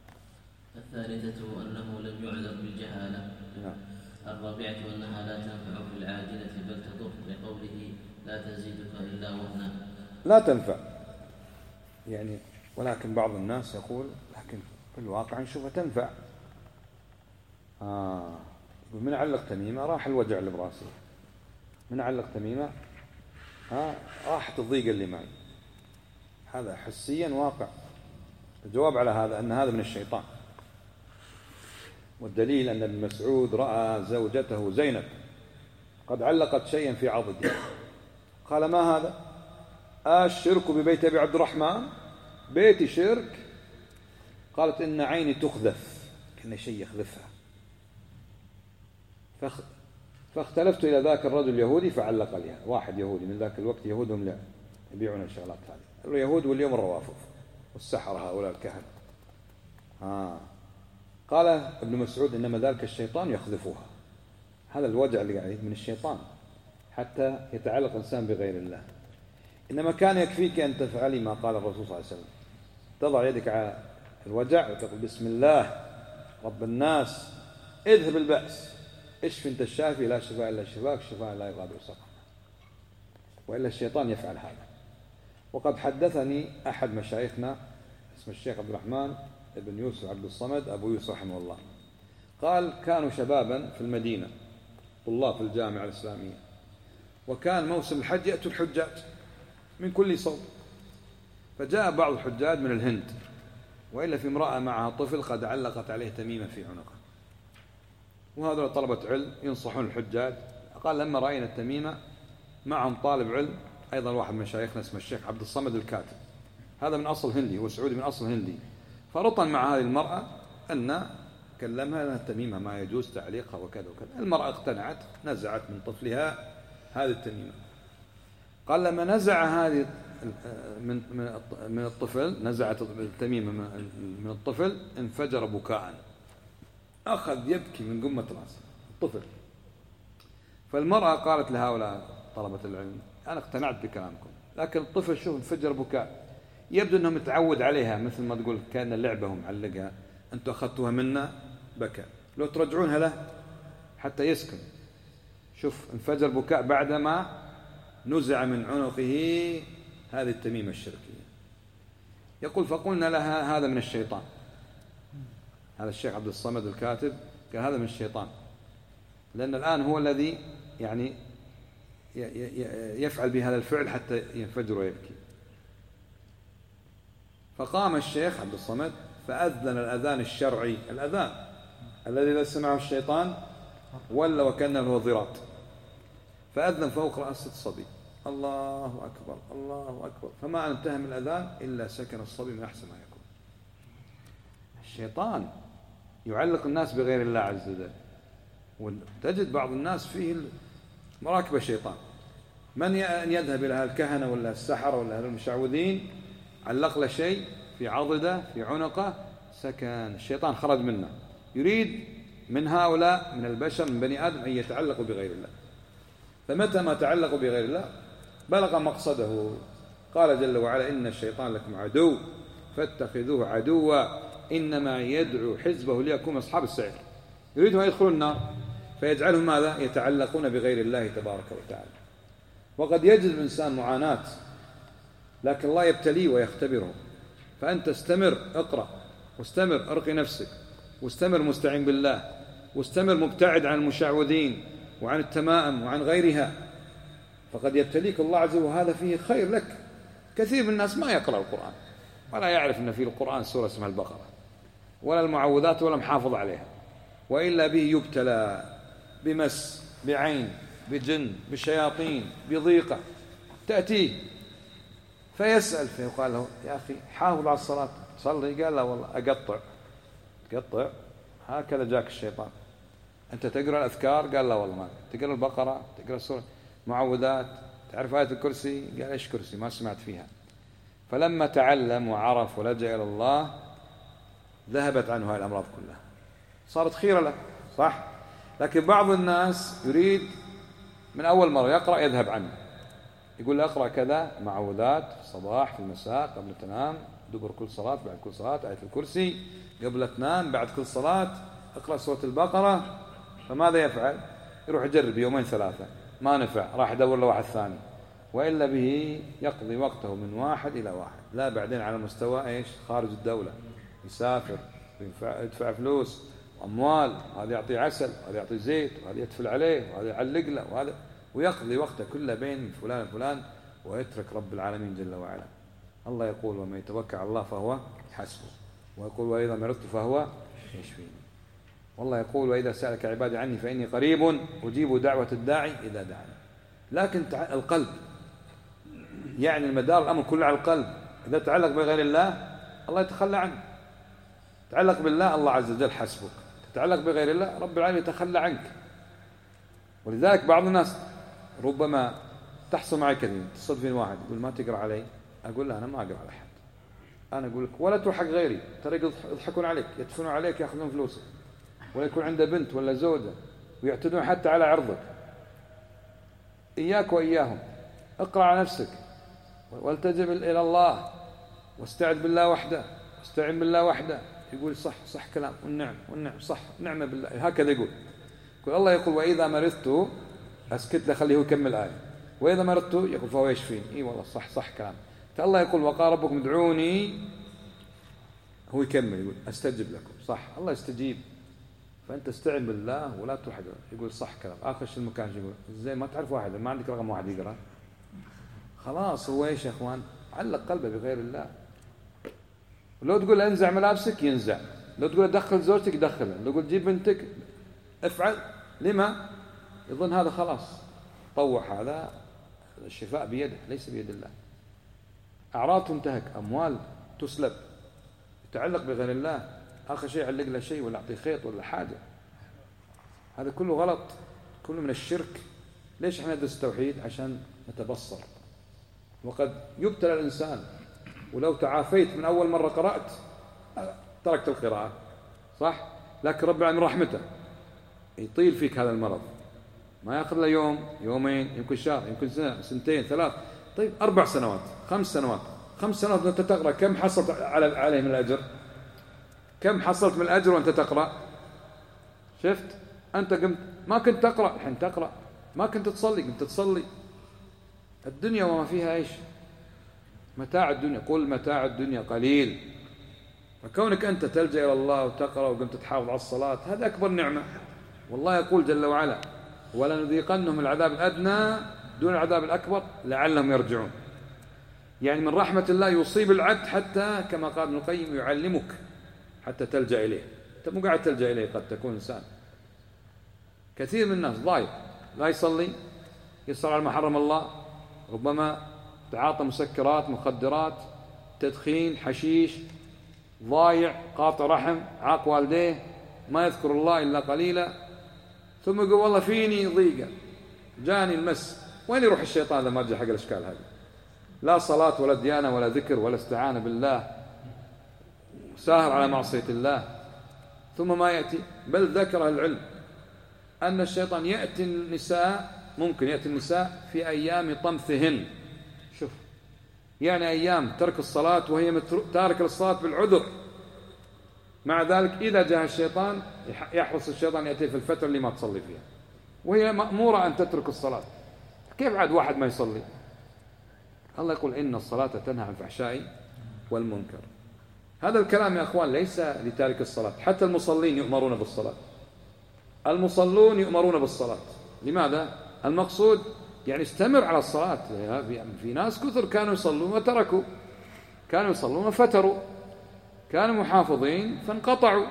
الثالثة أنه لم يعذر بالجهالة. نعم. الرابعة أنها لا تنفع في العاجلة بل تضر، لقوله لا تزيدك إلا وهنا. لا تنفع يعني، ولكن بعض الناس يقول لكن في الواقع نشوفها تنفع. آه من علق تميمة راح الوجع اللي براسي، من علق تميمة آه راحت الضيقة اللي معي. هذا حسيا واقع. الجواب على هذا أن هذا من الشيطان، والدليل أن ابن مسعود رأى زوجته زينب قد علقت شيئا في عضدها، قال ما هذا؟ الشرك ببيت أبي عبد الرحمن، بيتي شرك؟ قالت إن عيني تخذف، كأن شيء يخذفها. فخ... فاختلفت إلى ذاك الرجل اليهودي فعلق لها، واحد يهودي من ذاك الوقت، يهودهم لا يبيعون الشغلات هذه، اليهود واليوم الروافض والسحرة هؤلاء الكهنة. آه. قال ابن مسعود إنما ذلك الشيطان يخذفها، هذا الوجع اللي قاعد من الشيطان حتى يتعلق الإنسان بغير الله. إنما كان يكفيك أن تفعلي ما قال الرسول صلى الله عليه وسلم، تضع يدك على الوجع وتقول بسم الله رب الناس اذهب البأس، اشفي انت الشافي لا شفاء إلا شفاك شفاء لا يغادر سقما، وإلا الشيطان يفعل هذا. وقد حدثني أحد مشايخنا اسمه الشيخ عبد الرحمن ابن يوسف عبد الصمد أبو يوسف رحمه الله، قال كانوا شبابا في المدينة طلاب في الجامعة الإسلامية، وكان موسم الحج يأتوا الحجاج من كل صوب، فجاء بعض الحجاج من الهند، وإلا في امرأة معها طفل قد علقت عليه تميمة في عنقه، وهذول طلبة علم ينصحون الحجاج. قال لما رأينا التميمة معهم طالب علم أيضا واحد من مشايخنا اسمه الشيخ عبد الصمد الكاتب، هذا من أصل هندي، هو سعودي من أصل هندي، فرطن مع هذه المرأة أن كلمها أن التميمة ما يجوز تعليقها وكذا وكذا. المرأة اقتنعت، نزعت من طفلها هذه التميمة. قال لما نزع هذه من من الطفل، نزعت التميمة من الطفل، انفجر بكاء، أخذ يبكي من قمة رأسه الطفل. فالمرأة قالت لهؤلاء طلبة العلم أنا اقتنعت بكلامكم، لكن الطفل شوف انفجر بكاء، يبدو أنه متعود عليها، مثل ما تقول كان اللعبة هم معلقها، أنتم أخذتوها منا بكى، لو ترجعونها له حتى يسكن. شوف انفجر بكاء بعدما نزع من عنقه هذه التميمة الشركية. يقول فقلنا لها هذا من الشيطان. هذا الشيخ عبد الصمد الكاتب قال هذا من الشيطان، لأن الآن هو الذي يعني يفعل بهذا الفعل حتى ينفجر ويبكي. فقام الشيخ عبد الصمد فأذن الأذان الشرعي، الأذان الذي إذا سمعه الشيطان ولا وكأنه هو ضراط، فأذن فوق رأس الصبي، الله أكبر الله أكبر، فما انتهى من الأذان إلا سكن الصبي من أحسن ما يكون. الشيطان يعلق الناس بغير الله عز وجل، وتجد بعض الناس فيه مراكب الشيطان، من يذهب إلى الكهنة ولا السحرة ولا المشعوذين علق له شيء في عضده في عنقه، سكن الشيطان خرج منه، يريد من هؤلاء من البشر من بني آدم أن يتعلقوا بغير الله، فمتى ما تعلقوا بغير الله بلغ مقصده. قال جل وعلا إن الشيطان لكم عدو فاتخذوه عدوا إنما يدعو حزبه ليكونوا أصحاب السعير، يريدهم أن يدخلوا النار فيجعلهم ماذا؟ يتعلقون بغير الله تبارك وتعالى. وقد يجد الإنسان معاناة لكن الله يبتليه ويختبره، فأنت استمر اقرأ واستمر ارقي نفسك واستمر مستعين بالله واستمر مبتعد عن المشعوذين وعن التمائم وعن غيرها، فقد يبتليك الله عز وجل وهذا فيه خير لك. كثير من الناس ما يقرأ القرآن ولا يعرف أن في القرآن سورة اسمها البقرة ولا المعوذات ولا محافظ عليها، وإلا به يبتلى بمس بعين بجن بشياطين بضيقة تأتيه فيسأل فيقال له يا أخي حافظ على الصلاة صلي، قال لا والله أقطع. تقطع؟ هكذا جاك الشيطان. أنت تقرأ الأذكار؟ قال لا والله ما تقرأ البقرة تقرأ السورة معوذات تعرف آية الكرسي؟ قال إيش كرسي ما سمعت فيها. فلما تعلم وعرف ولجأ إلى الله ذهبت عنه هذه الأمراض كلها، صارت خيرة له صح. لكن بعض الناس يريد من أول مرة يقرأ يذهب عنه، يقول له أقرأ كذا معوذات في الصباح في المساء قبل تنام دبر كل صلاة بعد كل صلاة آية الكرسي قبل تنام بعد كل صلاة اقرأ سورة البقرة. فماذا يفعل؟ يروح يجرب يومين ثلاثة ما نفع راح يدور له واحد ثاني، وإلا به يقضي وقته من واحد إلى واحد، لا بعدين على مستوى إيش خارج الدولة يسافر يدفع فلوس أموال، هذا يعطي عسل وهذا يعطي زيت وهذا يدفل عليه وهذا يعلق له وهذا، ويقضي وقته كله بين فلان وفلان ويترك رب العالمين جل وعلا. الله يقول ومن يتوكل على الله فهو حسبه، ويقول وإذا مرضت فهو يشفيني، والله يقول وإذا سألك عبادي عني فإني قريب أجيب دعوة الداعي إذا دعاني. لكن القلب يعني المدار الأمر كله على القلب، إذا تعلق بغير الله الله يتخلى عنه، تعلق بالله الله عز وجل حسبك، تتعلق بغير الله رب العالمين يتخلى عنك. ولذلك بعض الناس ربما تحصل معي كثير تصدفين واحد يقول ما تقرأ علي، أقول له أنا ما أقرأ على أحد، أنا أقول لك ولا تروح حق غيري، ترى يضحكون عليك يدفنون عليك يأخذون فلوسك، ولا يكون عنده بنت ولا زوجة ويعتدون حتى على عرضك. إياك وإياهم، اقرأ على نفسك والتجب إلى الله واستعذ بالله وحده واستعن بالله وحده. يقول صح صح كلام والنعم والنعم صح نعمة بالله، هكذا يقول. يقول الله يقول وإذا مرضت أسكت له خليه يكمل آية، وإذا مرضت يقول فهو يشفيني. إيه والله صح صح كلام. فالله يقول وقال ربكم ادعوني، هو يكمل يقول أستجب لكم، صح الله يستجيب. فأنت استعن بالله ولا تروح يقول صح كلام. آخر شيء المكان يقول زي ما تعرف واحد ما عندك رقم واحد يقرأ، خلاص هو إيش يا إخوان علق قلبه بغير الله. لو تقول انزع ملابسك ينزع، لو تقول دخل زوجتك دخلها، لو تقول جيب بنتك افعل. لما؟ يظن هذا خلاص طوح، هذا الشفاء بيده ليس بيد الله. أعراض تنتهك، أموال تسلب، يتعلق بغير الله، آخر شيء يعلق له شيء ولا يعطي خيط ولا حاجة، هذا كله غلط، كله من الشرك. ليش احنا ندرس التوحيد؟ عشان نتبصر. وقد يبتلى الإنسان، ولو تعافيت من أول مرة قرأت تركت القراءة صح، لكن رب العالمين رحمته يطيل فيك هذا المرض، ما يأخذ له يوم يومين يمكن شهر يمكن سنة سنتين ثلاث، طيب أربع سنوات خمس سنوات خمس سنوات أنت تقرأ، كم حصلت على عليه من الأجر؟ كم حصلت من الأجر وأنت تقرأ؟ شفت أنت قمت ما كنت تقرأ الحين تقرأ، ما كنت تصلي قمت تصلي. الدنيا وما فيها إيش؟ متاع الدنيا، قل متاع الدنيا قليل. فكونك أنت تلجأ إلى الله وتقرأ وقمت تحافظ على الصلاة هذا أكبر نعمة. والله يقول جل وعلا ولنذيقنهم العذاب الأدنى دون العذاب الأكبر لعلهم يرجعون. يعني من رحمة الله يصيب العبد حتى كما قال ابن القيم يعلمك حتى تلجأ إليه. أنت مو قاعد تلجأ إليه، قد تكون إنسان. كثير من الناس ضايع، لا يصلي، يصل على ما حرم الله، ربما تعاطى مسكرات، مخدرات، تدخين، حشيش، ضايع، قاطع رحم، عاق والديه، ما يذكر الله إلا قليلا، ثم يقول والله فيني ضيقة، جاني المس. وين يروح الشيطان إذا ما جاء حق الأشكال هذه؟ لا صلاة ولا ديانة ولا ذكر ولا استعانة بالله، ساهر على معصية الله. ثم ما يأتي، بل ذكر العلم أن الشيطان يأتي النساء، ممكن يأتي النساء في أيام طمثهن. شوف، يعني أيام ترك الصلاة وهي تارك الصلاة بالعذر، مع ذلك إذا جاء الشيطان يحرص الشيطان يأتي في الفترة اللي ما تصلي فيها، وهي مأمورة أن تترك الصلاة. كيف عاد واحد ما يصلي؟ الله يقول إن الصلاة تنهى عن الفحشاء والمنكر. هذا الكلام يا أخوان ليس لتارك الصلاة، حتى المصلين يؤمرون بالصلاة، المصلون يؤمرون بالصلاة. لماذا؟ المقصود يعني استمر على الصلاة. في ناس كثر كانوا يصلون وتركوا، كانوا يصلون وفتروا، كانوا محافظين فانقطعوا.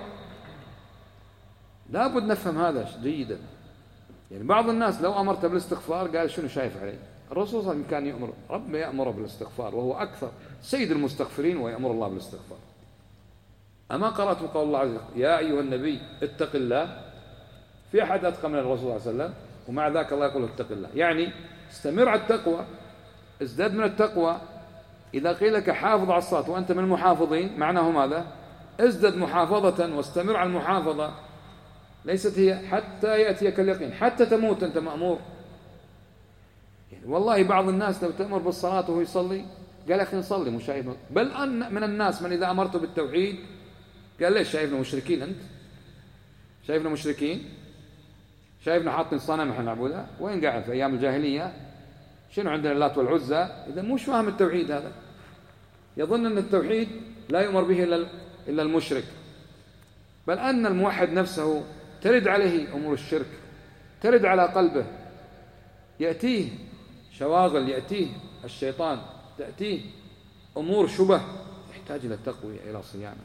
لا بد نفهم هذا جيدا. يعني بعض الناس لو أمرت بالاستغفار قال شنو شايف عليه؟ الرسول صلى الله عليه وسلم كان يأمر، رب يأمر بالاستغفار وهو أكثر سيد المستغفرين ويأمر الله بالاستغفار. أما قرأتم قول الله عز وجل يا أيها النبي اتق الله؟ في أحد أتقى من الرسول صلى الله عليه وسلم؟ ومع ذاك الله يقول اتق الله، يعني استمر على التقوى، ازداد من التقوى. إذا قيل لك حافظ على الصلاة وأنت من المحافظين، معناه ماذا؟ ازدد محافظة واستمر على المحافظة. ليست هي حتى يأتيك اليقين، حتى تموت أنت مأمور. يعني والله بعض الناس لو تأمر بالصلاة وهو يصلي قال أخي نصلي مش شايف. بل أن من الناس من إذا أمرته بالتوحيد قال ليش شايفنا مشركين؟ أنت شايفنا مشركين؟ شايفنا حاطين صنم احنا نعبدها؟ وين قاعد في أيام الجاهلية؟ شنو عندنا اللات والعزى؟ إذا مش فاهم التوحيد هذا، يظن أن التوحيد لا يؤمر به إلا المشرك. بل أن الموحد نفسه ترد عليه أمور الشرك، ترد على قلبه، يأتيه شواغل، يأتيه الشيطان، تأتيه أمور شبه، يحتاج إلى التقوية، إلى صيانة.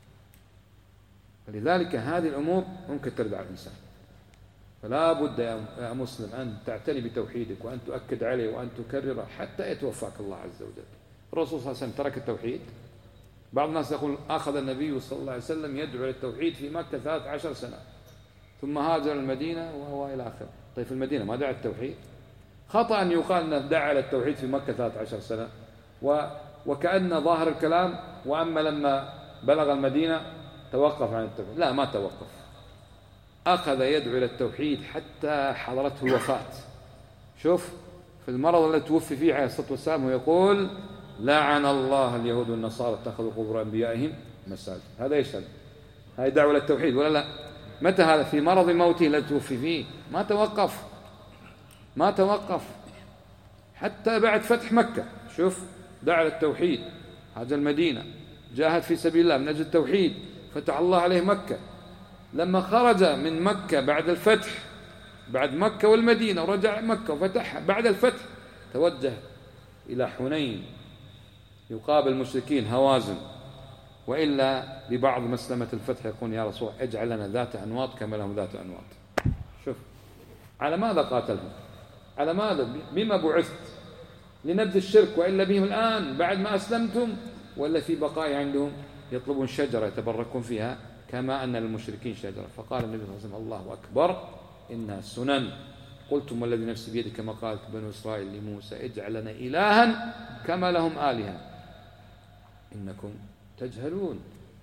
فلذلك هذه الأمور ممكن ترد على الإنسان. فلا بد يا مسلم أن تعتني بتوحيدك وأن تؤكد عليه وأن تكرره حتى يتوفاك الله عز وجل. الرسول صلى الله عليه وسلم ترك التوحيد. بعض الناس يقول أخذ النبي صلى الله عليه وسلم يدعو للتوحيد في مكة ثلاث عشر سنة ثم هاجر المدينة وهو إلى آخره. طيب في المدينة ما دعا التوحيد؟ خطأ أن يقال أنه دعا للتوحيد في مكة ثلاث عشر سنة و... وكأن ظاهر الكلام وأما لما بلغ المدينة توقف عن التوحيد. لا، ما توقف، أخذ يدعو إلى التوحيد حتى حضرته الوفاة. شوف في المرض الذي توفي فيه عليه الصلاة والسلام ويقول لعن الله اليهود والنصارى اتخذوا قبور أنبيائهم مساجد. هذا يشهد، هذه دعوة إلى التوحيد ولا لا؟ متى هذا؟ في مرض موته الذي توفي فيه، ما توقف، ما توقف حتى بعد فتح مكة. شوف دعا للتوحيد، هذا المدينة، جاهد في سبيل الله من أجل التوحيد، فتح الله عليه مكة. لما خرج من مكة بعد الفتح، بعد مكة والمدينة ورجع مكة وفتحها بعد الفتح، توجه إلى حنين يقابل المشركين هوازن، وإلا ببعض مسلمة الفتح يقول يا رسول اجعل لنا ذات أنواط كما لهم ذات أنواط. شوف على ماذا قاتلهم؟ على ماذا؟ بما بعثت؟ لنبذ الشرك، وإلا بهم الآن بعد ما أسلمتم، ولا في بقاء عندهم يطلبون شجرة يتبركون فيها كما أن للمشركين شجرة. فقال النبي صلى الله عليه وسلم الله أكبر إنها سنن، قلتم والذي نفسي بيده كما قالت بنو إسرائيل لموسى اجعل لنا إلها كما لهم آلهة إنكم تجهلون.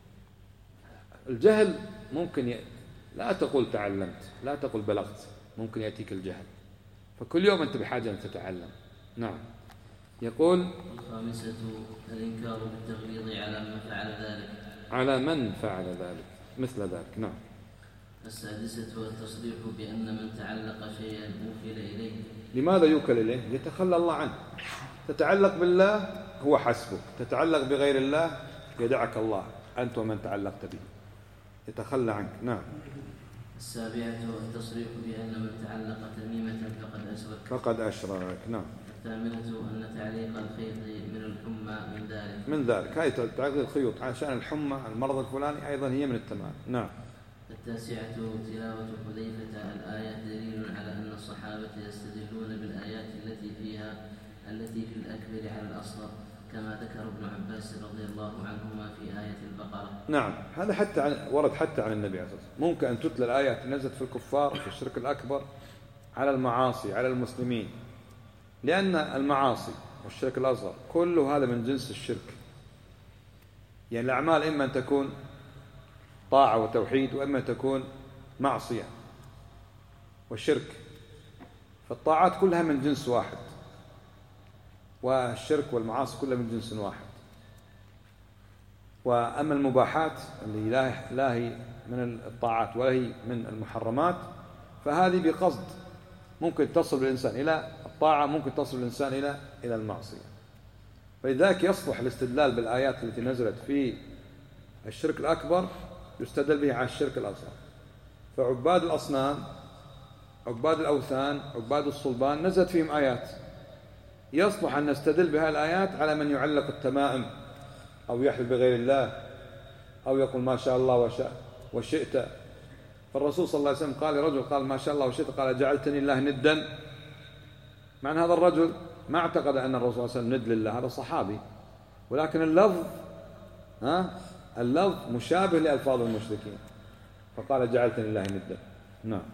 الجهل ممكن ي... لا تقول تعلمت، لا تقول بلغت، ممكن يأتيك الجهل، فكل يوم أنت بحاجة أن تتعلم. نعم. يقول الخامسة الإنكار بالتغليظ على من فعل ذلك، على من فعل ذلك مثل ذلك. نعم. السادسة التصريح بأن من تعلق شيئا وكل إليه. لماذا يوكل إليه؟ يتخلى الله عنه. تتعلق بالله هو حسبك، تتعلق بغير الله يدعك الله أنت ومن تعلقت به، يتخلى عنك. نعم. السابعة التصريح بأن من تعلق تميمة فقد أشرك. فقد أشرك. نعم. الثامنة أن تعليق الخيط من الحمى من ذلك من ذلك هاي تعليق الخيوط عشان الحمى المرض الفلاني أيضا هي من التمام. نعم. التاسعة تلاوة حذيفة الآية دليل على أن الصحابة يستدلون بالآيات التي فيها التي في الأكبر على الأصغر كما ذكر ابن عباس رضي الله عنهما في آية البقرة. نعم هذا حتى عن ورد حتى عن النبي عليه الصلاة والسلام. ممكن أن تتلى الآيات نزلت في الكفار في الشرك الأكبر على المعاصي على المسلمين، لأن المعاصي والشرك الأصغر كله هذا من جنس الشرك. يعني الأعمال إما أن تكون طاعة وتوحيد وإما أن تكون معصية والشرك، فالطاعات كلها من جنس واحد والشرك والمعاصي كلها من جنس واحد. وأما المباحات اللي لا هي من الطاعات ولا هي من المحرمات فهذه بقصد ممكن تصل الإنسان إلى الطاعة ممكن تصل الإنسان إلى إلى المعصية. فلذلك يصلح الاستدلال بالآيات التي نزلت في الشرك الأكبر يستدل به على الشرك الأصغر. فعباد الأصنام عباد الأوثان عباد الصلبان نزلت فيهم آيات يصلح أن نستدل بها الآيات على من يعلق التمائم أو يحلف بغير الله أو يقول ما شاء الله وشاء وشئت. فالرسول صلى الله عليه وسلم قال لرجل قال ما شاء الله وشئت قال جعلتني الله ندا. معنى هذا الرجل ما اعتقد أن الرسول صلى الله عليه وسلم ند لله، هذا صحابي، ولكن اللفظ ها اللفظ مشابه لألفاظ المشركين فقال جعلتني الله ندا. نعم.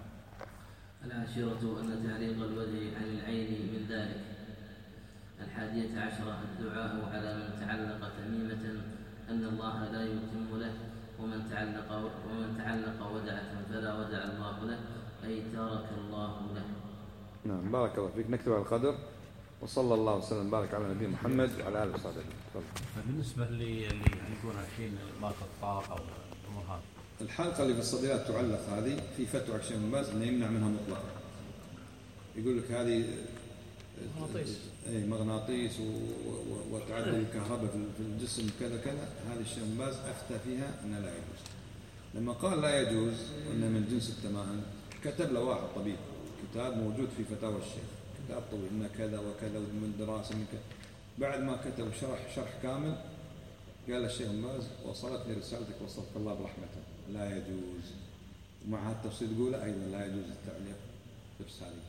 العاشرة أن تعليق الوجه عن العين من ذلك. الحادية عشرة الدعاء على من تعلق تميمة أن الله لا يتم له، ومن تعلق ومن تعلق ودعة فلا ودع الله له أي ترك الله له. نعم بارك الله فيك. نكتب على القدر وصلى الله وسلم بارك على نبينا محمد وعلى آله وصحبه. بالنسبة اللي اللي يكون الحين ما الطاقة أو الأمور هذه الحلقة اللي في الصديات تعلق هذه في فتوى الشيخ بن باز إنه يمنع منها مطلقا. يقول لك هذه مغناطيس اي مغناطيس وتعدل الكهرباء في الجسم كذا كذا. هذه الشيخ بن باز افتى فيها ان لا يجوز. لما قال لا يجوز وانه من جنس التمائم كتب له واحد طبيب كتاب موجود في فتاوى الشيخ، كتاب طويل انه كذا وكذا ومن دراسه من كذا. بعد ما كتب شرح شرح كامل قال الشيخ بن باز وصلتني رسالتك وصفك الله برحمته لا يجوز. ومع التفصيل يقول ايضا لا يجوز التعليق نفس هذه.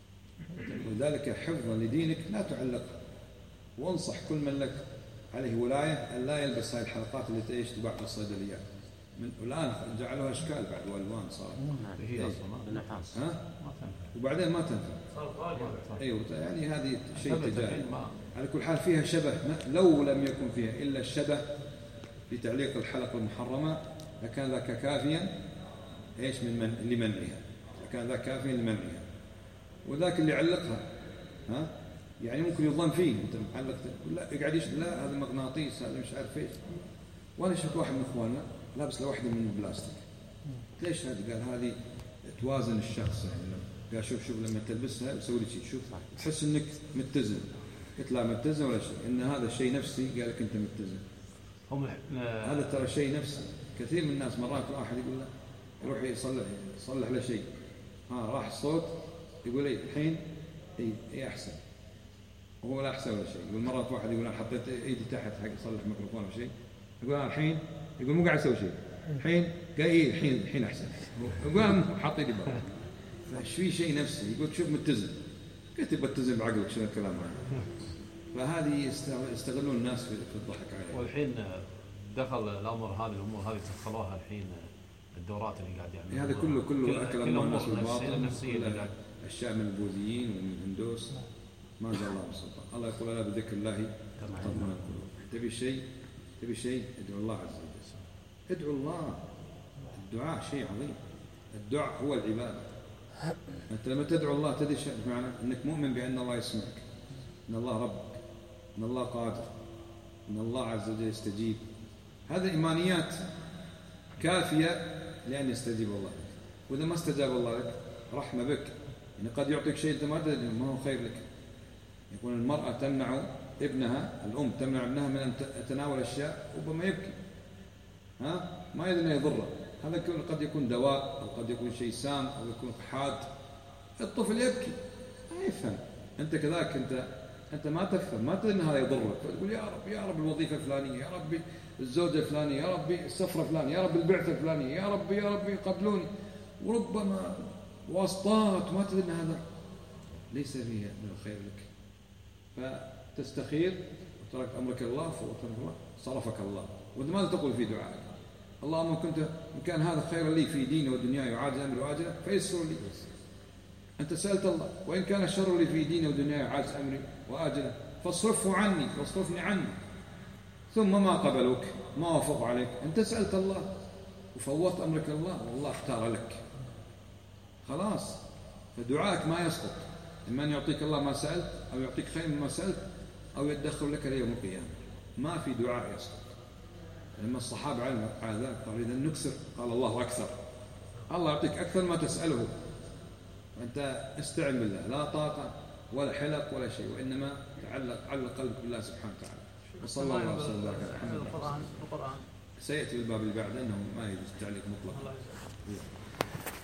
ولذلك حفظا لدينك لا تعلقها. وانصح كل من لك عليه ولاية أن لا يلبس هذه الحلقات اللي تعيش تباع في الصيدليات. من الآن جعلوها أشكال بعد والوان صارت. هي أصلا نحاس. ها؟ وبعدين ما تنفع. أيوة يعني هذه شيء تجاري. على كل حال فيها شبه لو لم يكن فيها إلا الشبه في تعليق الحلقة المحرمة لكان ذاك كافيا إيش من من لمنعها. لكان ذاك كافيا لمنعها. وذاك اللي علقها ها يعني ممكن يظن فيه انت معلق لا يقعد يشتغل لا هذا مغناطيس هذا مش عارف ايش. وانا شفت واحد من اخواننا لابس له واحده من البلاستيك. ليش هذا؟ قال هذه توازن الشخص يعني. قال شوف شوف لما تلبسها وسوي لي شيء شوف تحس انك متزن. قلت لا متزن ولا شيء ان هذا شيء نفسي. قال لك انت متزن. هم هذا ترى شيء نفسي. كثير من الناس مرات واحد يقول له يروح يصلح يصلح له شيء ها راح الصوت يقول لي الحين اي اي احسن وهو لا احسن ولا شيء. يقول مرات واحد يقول انا حطيت ايدي تحت حق اصلح ميكروفون او شيء يقول انا الحين يقول مو قاعد اسوي شيء الحين قال اي الحين الحين احسن يقول انا حاط ايدي برا. فايش في شيء نفسي يقول شوف متزن. قلت بتزن بعقلك شنو الكلام هذا. فهذه يستغلون الناس في الضحك عليه. والحين دخل الامر هذه الامور هذه دخلوها الحين الدورات اللي قاعد يعملوها. هذا كله كله اكل اموال الناس بالباطل. الشعب من البوذيين ومن الهندوس ما زال الله سلطان. الله يقول الا بذكر الله تطمئن القلوب. تبي شيء تبي شيء ادعو الله عز وجل. ادعو الله. الدعاء شيء عظيم. الدعاء هو العباده. انت لما تدعو الله تدري ايش معنى؟ انك مؤمن بان الله يسمعك، ان الله ربك، ان الله قادر، ان الله عز وجل يستجيب. هذه ايمانيات كافيه لان يستجيب الله لك. واذا ما استجاب الله لك رحمه بك. يعني قد يعطيك شيء انت ما تدري ما هو خير لك. يكون المراه تمنع ابنها الام تمنع ابنها من ان تتناول اشياء ربما يبكي ها ما يدري انه يضره. هذا قد يكون دواء او قد يكون شيء سام او يكون حاد. الطفل يبكي ما يفهم. انت كذلك انت أنت ما تفهم، ما تدري أن هذا يضرك، فتقول يا رب يا رب الوظيفة الفلانية، يا رب الزوجة الفلانية، يا رب السفرة الفلانية، يا رب البعثة الفلانية، يا رب يا رب يقبلوني، وربما واسطات ما تدري أن هذا ليس فيه من الخير لك. فتستخير وترك أمرك الله فوترك الله صرفك الله. وأنت ماذا تقول في دعائك؟ اللهم كنت إن كان هذا خيرا لي في ديني ودنياي وعاجل أمري وآجله فيسر لي. أنت سألت الله. وإن كان الشر لي في ديني ودنياي وعاجل أمري وآجله فاصرفه عني واصرفني عنه. ثم ما قبلوك ما وافق عليك، أنت سألت الله وفوضت أمرك الله والله اختار لك خلاص. فدعائك ما يسقط، إما أن يعطيك الله ما سألت أو يعطيك خير مما سألت أو يدخر لك ليوم القيامة. ما في دعاء يسقط. لما الصحابة علموا على ذلك قالوا إذا نكسر قال الله أكثر، الله يعطيك أكثر ما تسأله. أنت استعن بالله، لا طاقة ولا حلق ولا شيء، وإنما تعلق علق قلبك بالله سبحانه وتعالى. وصلى الله عليه وسلم على محمد. القرآن القرآن سيأتي بالباب اللي بعد أنه ما يجوز التعليق مطلقا.